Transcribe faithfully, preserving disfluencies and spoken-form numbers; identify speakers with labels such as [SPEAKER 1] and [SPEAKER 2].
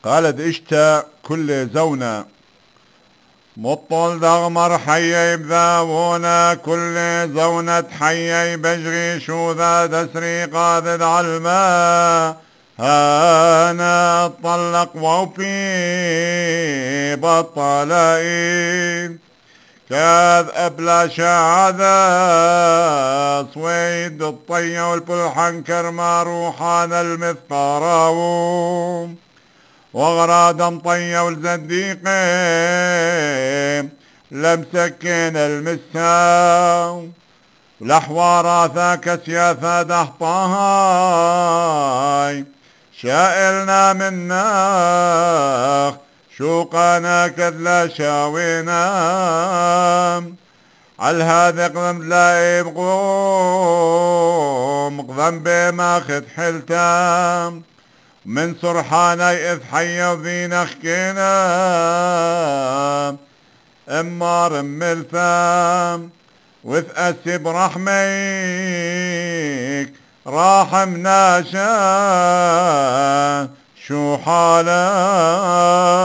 [SPEAKER 1] قالت اشتا كل زونا مطل دغمر حيي بذاونا كل زونة حيي بجري شو ذا دسري قاذد عالما هانا اطلق وفي بطلائي كاذ أبلا شعذا صويد الطي والبلحن كرما روحان المثقراوم وغراد مطي والزديقين لمسكين المساو والأحوار ذاك سياثة دهطاهاي شائلنا مناخ شوقنا كذلا شاوينا عالهذا قضم لا يبقوم قضم بما خد حلتام من سرحاني إذ حيوا ذي نخكينا امار ملثام وذ أسي برحميك راحمنا شا شو حالا